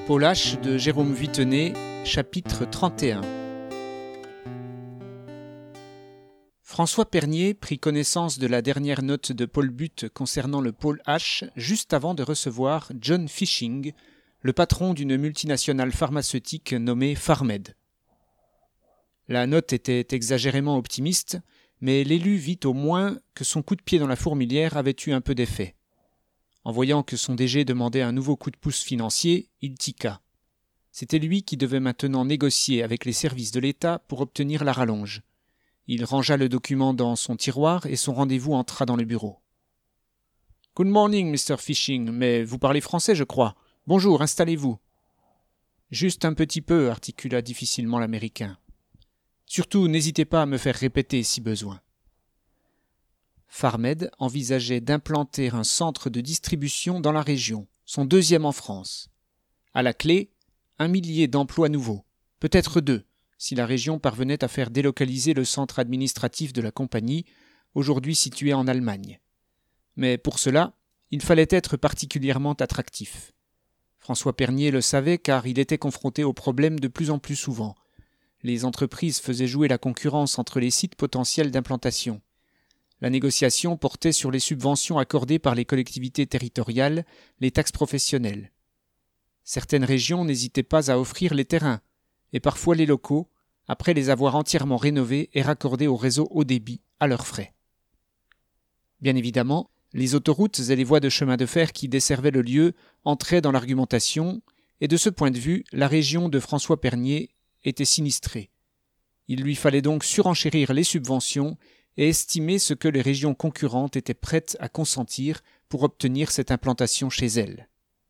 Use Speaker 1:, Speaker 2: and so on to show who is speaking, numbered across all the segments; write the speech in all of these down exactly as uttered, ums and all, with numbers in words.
Speaker 1: Paul H de Jérôme Vuittenet, chapitre trente et un. François Pernier prit connaissance de la dernière note de Paul But concernant le Paul H juste avant de recevoir John Fishing, le patron d'une multinationale pharmaceutique nommée Pharmed. La note était exagérément optimiste, mais l'élu vit au moins que son coup de pied dans la fourmilière avait eu un peu d'effet. En voyant que son D G demandait un nouveau coup de pouce financier, il tiqua. C'était lui qui devait maintenant négocier avec les services de l'État pour obtenir la rallonge. Il rangea le document dans son tiroir et son rendez-vous entra dans le bureau. « Good morning, Mister Fishing, mais vous parlez français, je crois. Bonjour, installez-vous. »« Juste un petit peu, » articula difficilement l'Américain. « Surtout, n'hésitez pas à me faire répéter si besoin. » Pharmed envisageait d'implanter un centre de distribution dans la région, son deuxième en France. À la clé, un millier d'emplois nouveaux, peut-être deux, si la région parvenait à faire délocaliser le centre administratif de la compagnie, aujourd'hui situé en Allemagne. Mais pour cela, il fallait être particulièrement attractif. François Pernier le savait car il était confronté au problème de plus en plus souvent. Les entreprises faisaient jouer la concurrence entre les sites potentiels d'implantation. La négociation portait sur les subventions accordées par les collectivités territoriales, les taxes professionnelles. Certaines régions n'hésitaient pas à offrir les terrains, et parfois les locaux, après les avoir entièrement rénovés et raccordés au réseau haut débit à leurs frais. Bien évidemment, les autoroutes et les voies de chemin de fer qui desservaient le lieu entraient dans l'argumentation, et de ce point de vue, la région de François Pernier était sinistrée. Il lui fallait donc surenchérir les subventions et estimer ce que les régions concurrentes étaient prêtes à consentir pour obtenir cette implantation chez elles.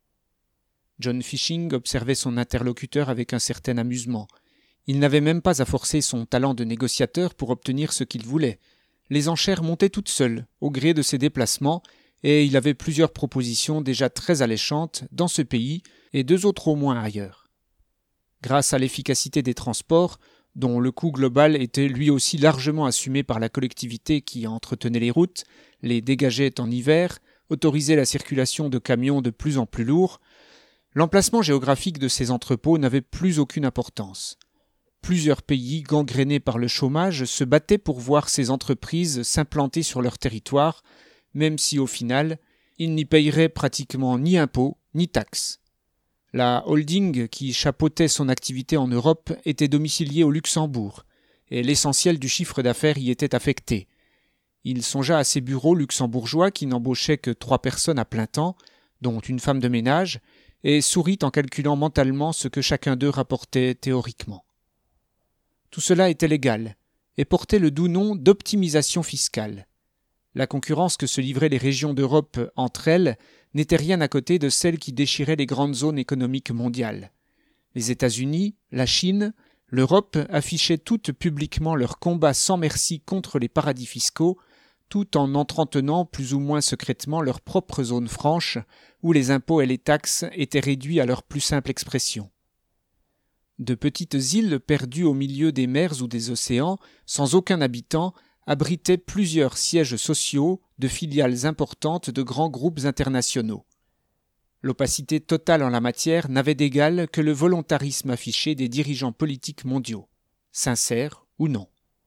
Speaker 1: John Fishing observait son interlocuteur avec un certain amusement. Il n'avait même pas à forcer son talent de négociateur pour obtenir ce qu'il voulait. Les enchères montaient toutes seules, au gré de ses déplacements, et il avait plusieurs propositions déjà très alléchantes dans ce pays et deux autres au moins ailleurs. Grâce à l'efficacité des transports, dont le coût global était lui aussi largement assumé par la collectivité qui entretenait les routes, les dégageait en hiver, autorisait la circulation de camions de plus en plus lourds, l'emplacement géographique de ces entrepôts n'avait plus aucune importance. Plusieurs pays, gangrénés par le chômage, se battaient pour voir ces entreprises s'implanter sur leur territoire, même si au final, ils n'y paieraient pratiquement ni impôts ni taxes. La holding qui chapeautait son activité en Europe était domiciliée au Luxembourg, et l'essentiel du chiffre d'affaires y était affecté. Il songea à ses bureaux luxembourgeois qui n'embauchaient que trois personnes à plein temps, dont une femme de ménage, et sourit en calculant mentalement ce que chacun d'eux rapportait théoriquement. Tout cela était légal, et portait le doux nom d'optimisation fiscale. La concurrence que se livraient les régions d'Europe entre elles n'était rien à côté de celle qui déchirait les grandes zones économiques mondiales. Les États-Unis, la Chine, l'Europe affichaient toutes publiquement leur combat sans merci contre les paradis fiscaux, tout en entretenant plus ou moins secrètement leur propre zone franche, où les impôts et les taxes étaient réduits à leur plus simple expression. De petites îles perdues au milieu des mers ou des océans, sans aucun habitant, abritaient plusieurs sièges sociaux de filiales importantes de grands groupes internationaux. L'opacité totale en la matière n'avait d'égal que le volontarisme affiché des dirigeants politiques mondiaux, sincères ou non.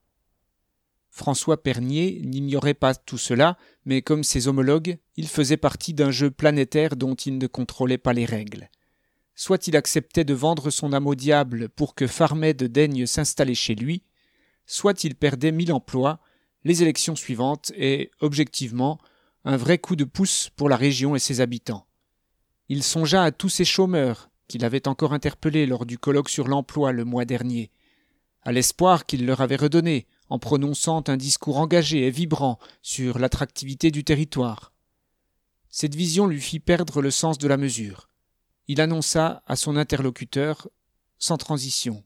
Speaker 1: François Pernier n'ignorait pas tout cela, mais comme ses homologues, il faisait partie d'un jeu planétaire dont il ne contrôlait pas les règles. Soit il acceptait de vendre son âme au diable pour que Pharmed daigne s'installer chez lui, soit il perdait mille emplois, les élections suivantes et, objectivement, un vrai coup de pouce pour la région et ses habitants. Il songea à tous ces chômeurs qu'il avait encore interpellés lors du colloque sur l'emploi le mois dernier, à l'espoir qu'il leur avait redonné en prononçant un discours engagé et vibrant sur l'attractivité du territoire. Cette vision lui fit perdre le sens de la mesure. Il annonça à son interlocuteur, sans transition.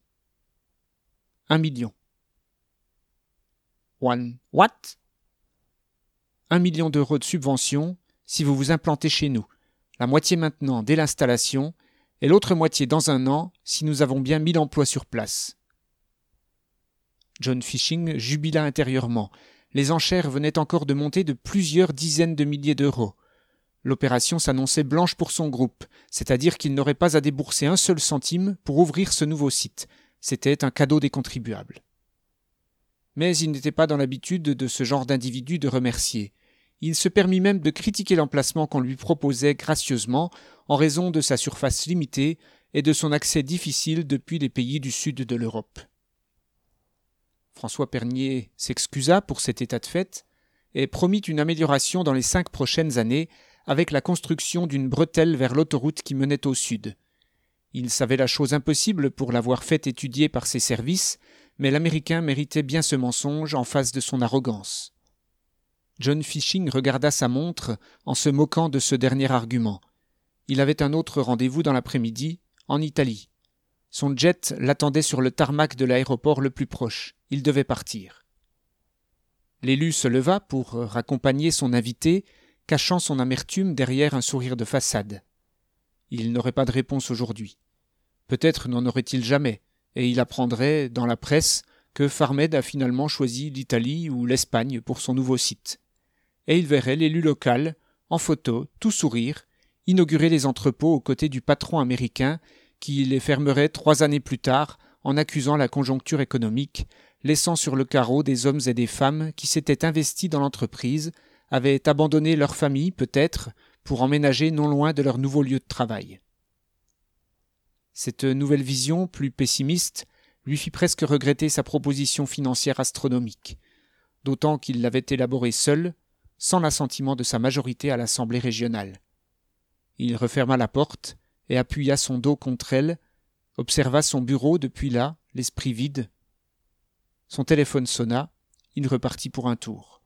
Speaker 1: Un million. One what? Un million d'euros de subvention si vous vous implantez chez nous, la moitié maintenant dès l'installation et l'autre moitié dans un an si nous avons bien mille emplois sur place. John Fishing jubila intérieurement. Les enchères venaient encore de monter de plusieurs dizaines de milliers d'euros. L'opération s'annonçait blanche pour son groupe, c'est-à-dire qu'il n'aurait pas à débourser un seul centime pour ouvrir ce nouveau site. C'était un cadeau des contribuables. Mais il n'était pas dans l'habitude de ce genre d'individu de remercier. Il se permit même de critiquer l'emplacement qu'on lui proposait gracieusement en raison de sa surface limitée et de son accès difficile depuis les pays du sud de l'Europe. François Pernier s'excusa pour cet état de fait et promit une amélioration dans les cinq prochaines années avec la construction d'une bretelle vers l'autoroute qui menait au sud. Il savait la chose impossible pour l'avoir fait étudier par ses services, mais l'Américain méritait bien ce mensonge en face de son arrogance. John Fishing regarda sa montre en se moquant de ce dernier argument. Il avait un autre rendez-vous dans l'après-midi, en Italie. Son jet l'attendait sur le tarmac de l'aéroport le plus proche. Il devait partir. L'élu se leva pour raccompagner son invité, cachant son amertume derrière un sourire de façade. Il n'aurait pas de réponse aujourd'hui. Peut-être n'en aurait-il jamais, et il apprendrait, dans la presse, que Farmed a finalement choisi l'Italie ou l'Espagne pour son nouveau site. Et il verrait l'élu local, en photo, tout sourire, inaugurer les entrepôts aux côtés du patron américain qui les fermerait trois années plus tard en accusant la conjoncture économique, laissant sur le carreau des hommes et des femmes qui s'étaient investis dans l'entreprise, avaient abandonné leur famille peut-être pour emménager non loin de leur nouveau lieu de travail. Cette nouvelle vision, plus pessimiste, lui fit presque regretter sa proposition financière astronomique, d'autant qu'il l'avait élaborée seul, sans l'assentiment de sa majorité à l'Assemblée régionale. Il referma la porte et appuya son dos contre elle, observa son bureau depuis là, l'esprit vide. Son téléphone sonna, il repartit pour un tour.